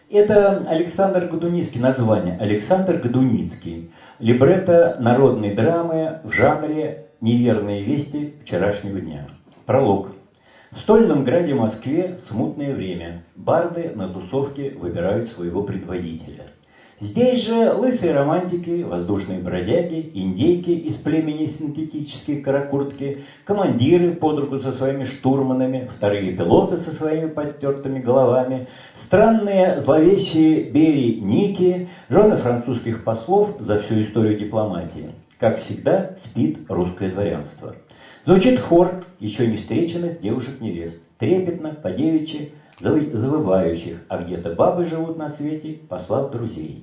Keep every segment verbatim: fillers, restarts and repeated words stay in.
Это Александр Годуницкий, название Александр Годуницкий. Либретто народной драмы в жанре «Неверные вести вчерашнего дня». Пролог. В стольном граде Москве смутное время. Барды на тусовке выбирают своего предводителя. Здесь же лысые романтики, воздушные бродяги, индейки из племени синтетические каракуртки, командиры под руку со своими штурманами, вторые пилоты со своими подтертыми головами, странные зловещие Бери Ники, жены французских послов за всю историю дипломатии. Как всегда, спит русское дворянство. Звучит хор еще не встреченных девушек-невест, трепетно, по-девичьи, завывающих, а где-то бабы живут на свете, послав друзей.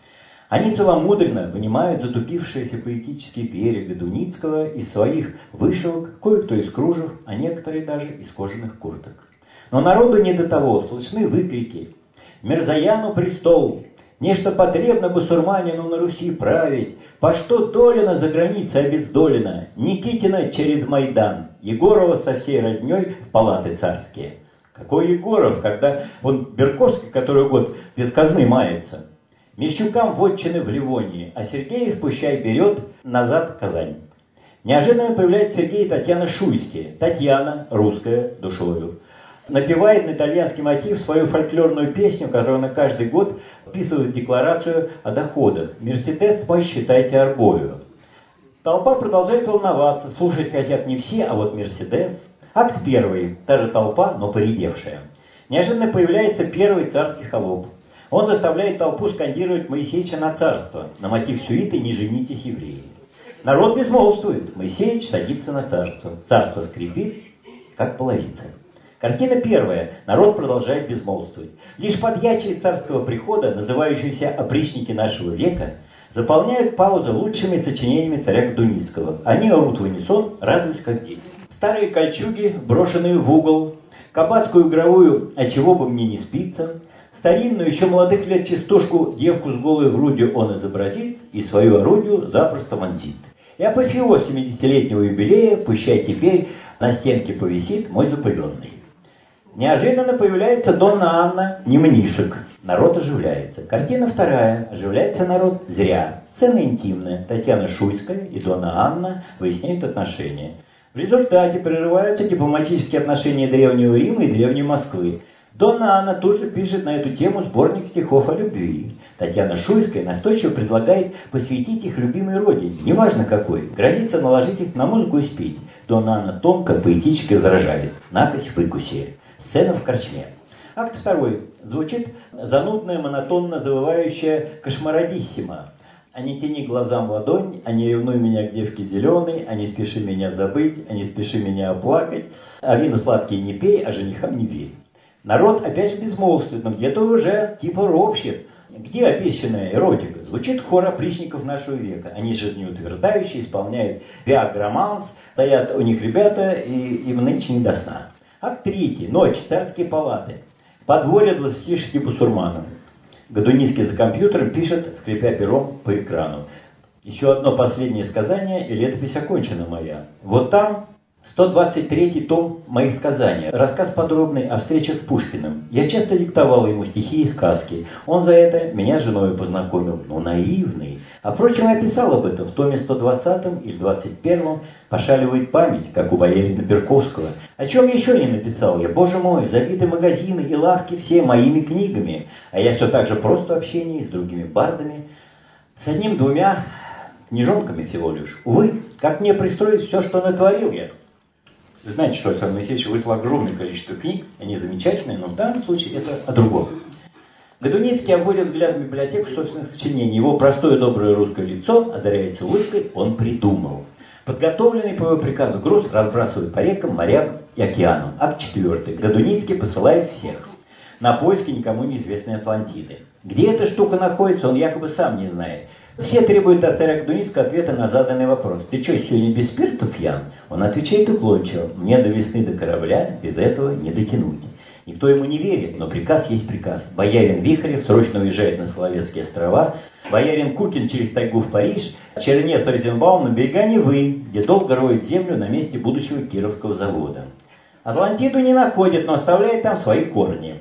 Они целомудренно вынимают затупившиеся поэтические берег Годуницкого из своих вышивок, кое-кто из кружев, а некоторые даже из кожаных курток. Но народу не до того, слышны выкрики: «Мерзаяну престол! Нечто потребно басурманину на Руси править! По что Долина за границей обездолена? Никитина через Майдан, Егорова со всей родней в палаты царские». Какой Егоров, когда он Берковский, который год без казны мается? Мещукам вотчины в Ливонии, а Сергеев пущай берет назад Казань. Неожиданно появляется Сергей и Татьяна Шуйские. Татьяна, русская душою, напевает на итальянский мотив свою фольклорную песню, которую она каждый год вписывает в декларацию о доходах. «Мерседес мой считайте арбою». Толпа продолжает волноваться, слушать хотят не все, а вот Мерседес. Акт первый, та же толпа, но поредевшая. Неожиданно появляется первый царский холоп. Он заставляет толпу скандировать Моисеича на царство, на мотив сюиты «Не женитесь, евреи». Народ безмолвствует, Моисеич садится на царство. Царство скрипит, как половица. Картина первая, народ продолжает безмолвствовать. Лишь подьячие царского прихода, называющиеся опричники нашего века, заполняют паузу лучшими сочинениями царя Годуницкого. Они орут в унисон, радуясь как дети. Старые кольчуги, брошенные в угол, кабацкую игровую «А чего бы мне не спится», старинную, еще молодых лет частушку «Девку с голой грудью» он изобразит и свою орудию запросто вонзит. И апофеоз семидесятилетнего юбилея пущай теперь на стенке повисит мой запыленный. Неожиданно появляется Донна Анна Немнишек. Народ оживляется. Картина вторая. Оживляется народ зря. Сцена интимная. Татьяна Шуйская и Донна Анна выясняют отношения. В результате прерываются дипломатические отношения Древнего Рима и Древней Москвы. Донна Анна тут же пишет на эту тему сборник стихов о любви. Татьяна Шуйская настойчиво предлагает посвятить их любимой родине, неважно какой, грозится наложить их на музыку и спеть. Донна Анна тонко, поэтически возражает: «Накось, выкуси». Сцена в корчме. Акт второй. Звучит занудная, монотонно завывающая кошмародиссима. «А не тяни глазам ладонь, а не ревнуй меня к девке зеленой, а не спеши меня забыть, а не спеши меня оплакать, а вина сладкие не пей, а женихам не верь». Народ опять же безмолвствует, но где-то уже типа ропщет. Где обещанная эротика? Звучит хор опричников нашего века. Они жизнеутверждающие, исполняют виагроманс, стоят у них ребята, и им нынче не до сна. Акт третий. Ночь. Царские палаты. Подворье двадцати шести бусурманов. Годуницкий за компьютером пишет, скрипя пером по экрану. Еще одно последнее сказание, и летопись окончена моя. Вот там сто двадцать третий том моих сказаний. Рассказ подробный о встречах с Пушкиным. Я часто диктовал ему стихи и сказки. Он за это меня с женой познакомил. Ну, наивный. А впрочем, я писал об этом в томе сто двадцатом или двадцать первом. Пошаливает память, как у боярина Берковского. О чем еще не написал я? Боже мой, забиты магазины и лавки все моими книгами. А я все так же просто в общении с другими бардами. С одним-двумя книжонками всего лишь. Увы, как мне пристроить все, что натворил я? Вы знаете, что Александр Моисеевич вышло огромное количество книг, они замечательные, но в данном случае это о другом. Годуницкий обводит взглядом библиотеку собственных сочинений. Его простое доброе русское лицо озаряется улыбкой, он придумал. Подготовленный по его приказу груз разбрасывает по рекам, морям и океанам. Акт четвертый. Годуницкий посылает всех на поиски никому неизвестной Атлантиды. Где эта штука находится, он якобы сам не знает. Все требуют от царя Годуницкого ответа на заданный вопрос. «Ты что, сегодня без спирта пьян?» Он отвечает уклончиво: «Мне до весны до корабля без этого не дотянуть». Никто ему не верит, но приказ есть приказ. Боярин Вихарев срочно уезжает на Соловецкие острова. Боярин Кукин через тайгу в Париж. Чернец Розенбаум на берега Невы, где долго роет землю на месте будущего Кировского завода. Атлантиду не находит, но оставляет там свои корни.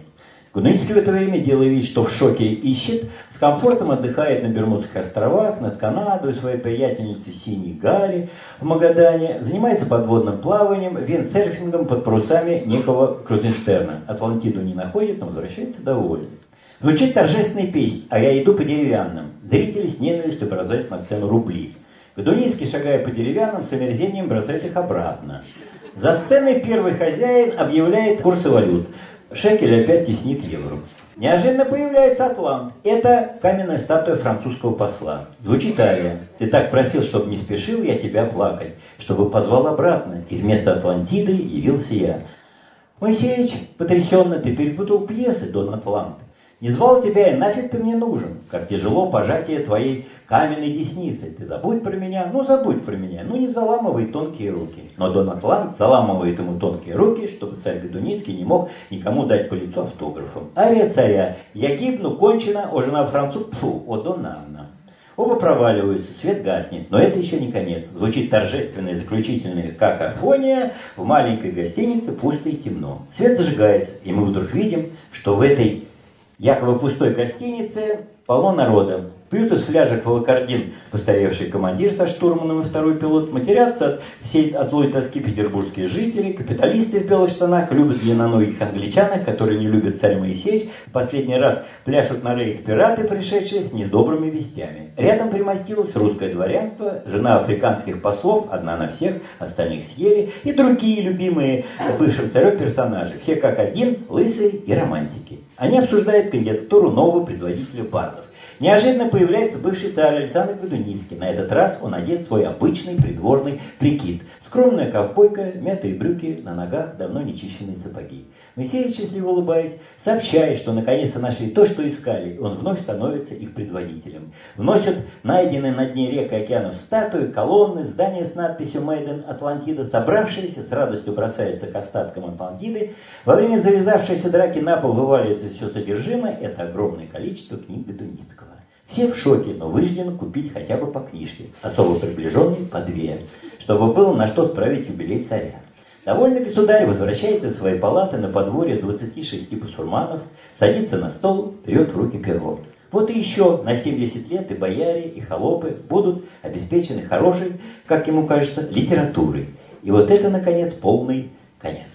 Годуницкий в это время, делая вид, что в шоке ищет, с комфортом отдыхает на Бермудских островах, над Канадой, своей приятельницей Синей Гали в Магадане, занимается подводным плаванием, виндсерфингом под парусами некого Крузенштерна. Атлантиду не находит, но возвращается довольный. Звучит торжественная песня «А я иду по деревянным». Зрители с ненавистью бросают на сцену рубли. Годуницкий, шагая по деревянным, с омерзением бросает их обратно. За сценой первый хозяин объявляет курсы валют. Шекель опять теснит евро. Неожиданно появляется Атлант. Это каменная статуя французского посла. Звучит ария. Ты так просил, чтобы не спешил я тебя плакать, чтобы позвал обратно, и вместо Атлантиды явился я. Моисеевич, потрясенно, ты перепутал пьесы, Дон Атлант. Не звал тебя, и нафиг ты мне нужен? Как тяжело пожатие твоей каменной десницы. Ты забудь про меня, ну забудь про меня, ну не заламывай тонкие руки. Но Дон Атлант заламывает ему тонкие руки, чтобы царь Годуницкий не мог никому дать по лицу автографом. Ария царя. Я гибну, кончено, о жена француз, фу, о Донна Анна. Оба проваливаются, свет гаснет, но это еще не конец. Звучит торжественная заключительная какофония, в маленькой гостинице пусто и темно. Свет зажигается, и мы вдруг видим, что в этой якобы пустой гостинице полно народа. Пьют из фляжек волокордин постаревший командир со штурманом и второй пилот, матерятся от, всей, от злой тоски петербургские жители, капиталисты в белых штанах любят длинноногих англичанок, которые не любят царь Моисеевич, в последний раз пляшут на рейх пираты, пришедшие с недобрыми вестями. Рядом примостилось русское дворянство, жена африканских послов, одна на всех, остальных съели, и другие любимые бывшим царем персонажи, все как один, лысые и романтики. Они обсуждают кандидатуру нового предводителя бардов. Неожиданно появляется бывший царь Александр Годуницкий. На этот раз он одет в свой обычный придворный прикид. Скромная ковбойка, мятые брюки, на ногах давно нечищенные сапоги. Моисеевич, счастливо улыбаясь, сообщает, что наконец-то нашли то, что искали, и он вновь становится их предводителем. Вносят найденные на дне рек и океанов статуи, колонны, здания с надписью «Made in Атлантида». Собравшиеся с радостью бросаются к остаткам Атлантиды. Во время завязавшейся драки на пол вываливается все содержимое. Это огромное количество книг Годуницкого. Все в шоке, но вынуждены купить хотя бы по книжке, особо приближенной по две, чтобы было на что справить юбилей царя. Довольный государь возвращается из своей палаты на подворье двадцати шести басурманов, садится на стол, берет в руки перо. Вот и еще на семьдесят лет и бояре, и холопы будут обеспечены хорошей, как ему кажется, литературой. И вот это, наконец, полный конец.